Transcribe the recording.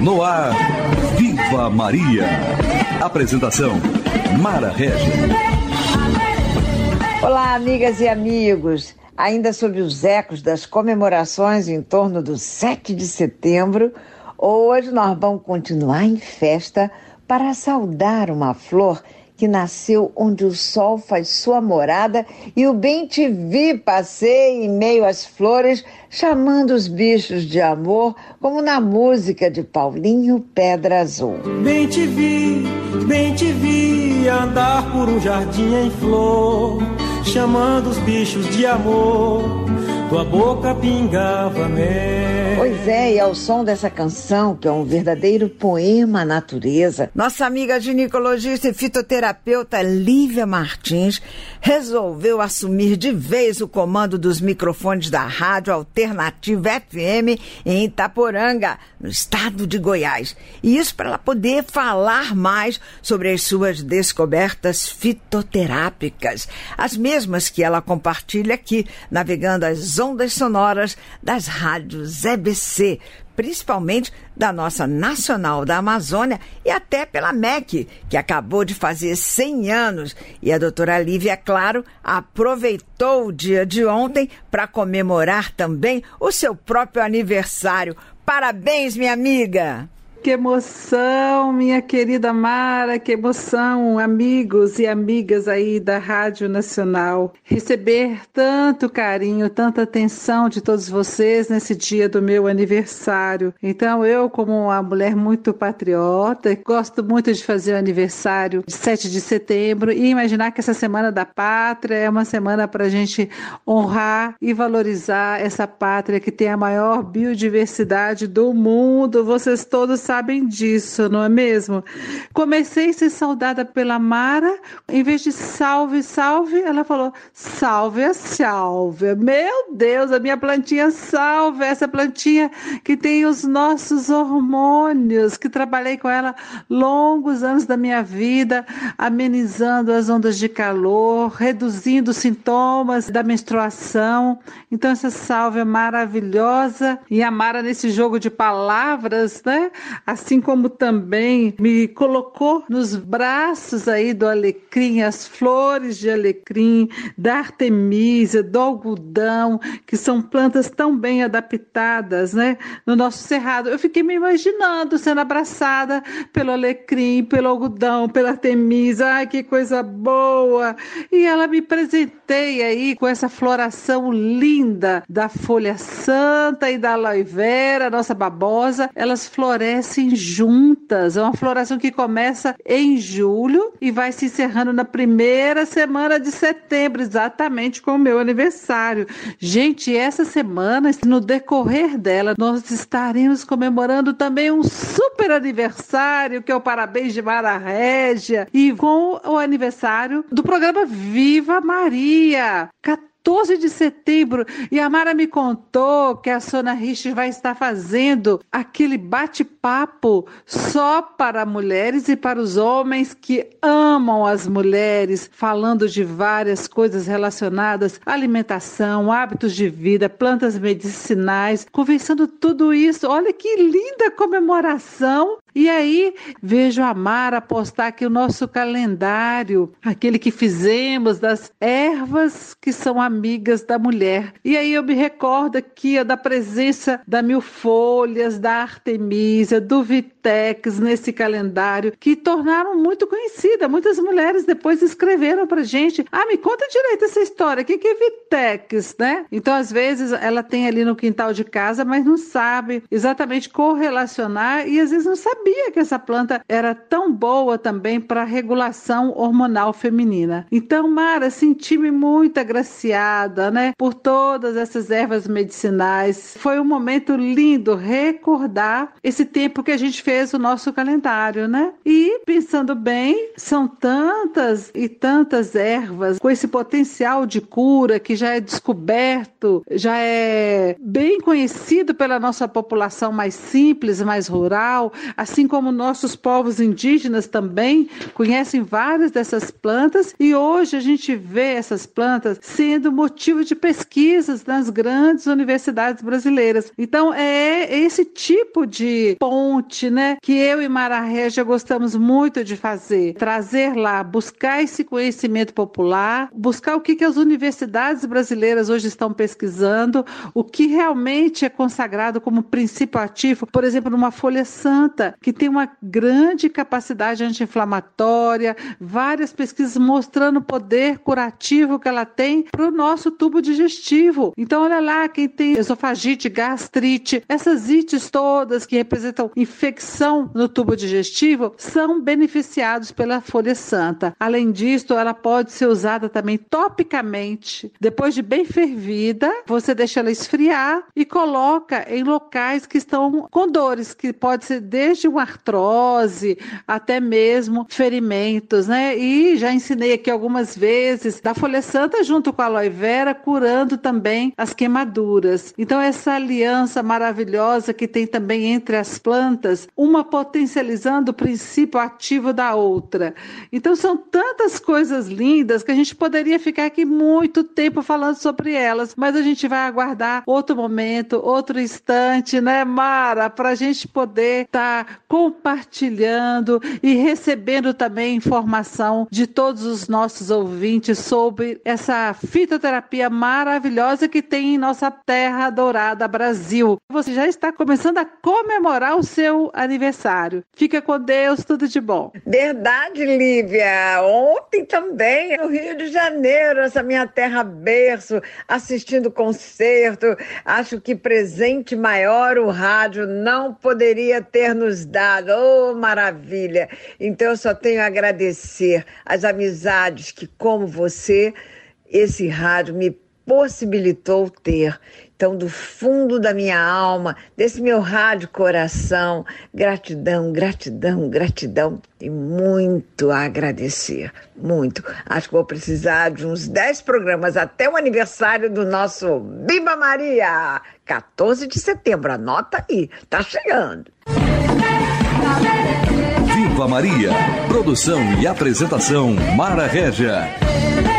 No ar, Viva Maria. Apresentação, Mara Regis. Olá, amigas e amigos. Ainda sob os ecos das comemorações em torno do 7 de setembro, hoje nós vamos continuar em festa para saudar uma flor que nasceu onde o sol faz sua morada e o bem-te-vi passeia em meio às flores, chamando os bichos de amor, como na música de Paulinho Pedra Azul. Bem-te-vi andar por um jardim em flor, chamando os bichos de amor, tua boca pingava mel. Pois é, e ao som dessa canção, que é um verdadeiro poema à natureza, nossa amiga ginecologista e fitoterapeuta Lívia Martins resolveu assumir de vez o comando dos microfones da Rádio Alternativa FM em Itaporanga, no estado de Goiás. E isso para ela poder falar mais sobre as suas descobertas fitoterápicas, as mesmas que ela compartilha aqui, navegando as ondas sonoras das rádios EBC, principalmente da nossa Nacional da Amazônia e até pela MEC, que acabou de fazer 100 anos. E a doutora Lívia, claro, aproveitou o dia de ontem para comemorar também o seu próprio aniversário. Parabéns, minha amiga! Que emoção, minha querida Mara, que emoção, amigos e amigas aí da Rádio Nacional. Receber tanto carinho, tanta atenção de todos vocês nesse dia do meu aniversário. Então eu, como uma mulher muito patriota, gosto muito de fazer o aniversário de 7 de setembro e imaginar que essa Semana da Pátria é uma semana para a gente honrar e valorizar essa pátria que tem a maior biodiversidade do mundo. Vocês todos sabem disso, não é mesmo? Comecei a ser saudada pela Mara, em vez de salve, salve, ela falou salve, salve. Meu Deus, a minha plantinha salve, essa plantinha que tem os nossos hormônios, que trabalhei com ela longos anos da minha vida, amenizando as ondas de calor, reduzindo os sintomas da menstruação. Então essa salve é maravilhosa. E a Mara, nesse jogo de palavras, né? Assim como também me colocou nos braços aí do alecrim, as flores de alecrim, da artemisia, do algodão, que são plantas tão bem adaptadas, né, no nosso cerrado. Eu fiquei me imaginando sendo abraçada pelo alecrim, pelo algodão, pela artemisia. Ai, que coisa boa! E ela me presenteia aí com essa floração linda da folha santa e da aloe vera, nossa babosa. Elas florescem juntas, é uma floração que começa em julho e vai se encerrando na primeira semana de setembro, exatamente com o meu aniversário. Gente, essa semana, no decorrer dela, nós estaremos comemorando também um super aniversário, que é o Parabéns de Mara Régia, e com o aniversário do programa Viva Maria, 14 de setembro, e a Mara me contou que a Sona Rich vai estar fazendo aquele bate-papo só para mulheres e para os homens que amam as mulheres, falando de várias coisas relacionadas à alimentação, hábitos de vida, plantas medicinais, conversando tudo isso. Olha que linda comemoração! E aí, vejo a Mara postar aqui o nosso calendário, aquele que fizemos das ervas que são amigas da mulher. E aí eu me recordo aqui da presença da milfolhas, da artemisia, do vitex nesse calendário, que tornaram muito conhecida. Muitas mulheres depois escreveram pra gente: me conta direito essa história, o que é vitex, né? Então, às vezes, ela tem ali no quintal de casa, mas não sabe exatamente correlacionar e às vezes não sabia que essa planta era tão boa também para a regulação hormonal feminina. Então, Mara, senti-me muito agraciada, né, por todas essas ervas medicinais. Foi um momento lindo recordar esse tempo que a gente fez o nosso calendário, né? E, pensando bem, são tantas e tantas ervas com esse potencial de cura que já é descoberto, já é bem conhecido pela nossa população mais simples, mais rural, a assim como nossos povos indígenas também conhecem várias dessas plantas, e hoje a gente vê essas plantas sendo motivo de pesquisas nas grandes universidades brasileiras. Então é esse tipo de ponte, né, que eu e Mara Régia gostamos muito de fazer, trazer lá, buscar esse conhecimento popular, buscar o que as universidades brasileiras hoje estão pesquisando, o que realmente é consagrado como princípio ativo, por exemplo, numa folha santa, que tem uma grande capacidade anti-inflamatória, várias pesquisas mostrando o poder curativo que ela tem para o nosso tubo digestivo. Então, olha lá, quem tem esofagite, gastrite, essas ites todas que representam infecção no tubo digestivo, são beneficiados pela folha santa. Além disso, ela pode ser usada também topicamente. Depois de bem fervida, você deixa ela esfriar e coloca em locais que estão com dores, que pode ser desde uma artrose até mesmo ferimentos, né? E já ensinei aqui algumas vezes da folha santa junto com a aloe vera, curando também as queimaduras. Então, essa aliança maravilhosa que tem também entre as plantas, uma potencializando o princípio ativo da outra. Então, são tantas coisas lindas que a gente poderia ficar aqui muito tempo falando sobre elas, mas a gente vai aguardar outro momento, outro instante, né, Mara, para a gente poder estar compartilhando e recebendo também informação de todos os nossos ouvintes sobre essa fitoterapia maravilhosa que tem em nossa terra dourada, Brasil. Você já está começando a comemorar o seu aniversário. Fica com Deus, tudo de bom. Verdade, Lívia. Ontem também, no Rio de Janeiro, essa minha terra berço, assistindo o concerto. Acho que presente maior o rádio não poderia ter nos dado. Oh, maravilha! Então eu só tenho a agradecer as amizades que, como você, esse rádio me possibilitou ter. Então, do fundo da minha alma, desse meu rádio coração, gratidão, gratidão, gratidão e muito a agradecer, muito. Acho que vou precisar de uns 10 programas até o aniversário do nosso Viva Maria, 14 de setembro, anota aí, tá chegando. Viva Maria, produção e apresentação Mara Régia.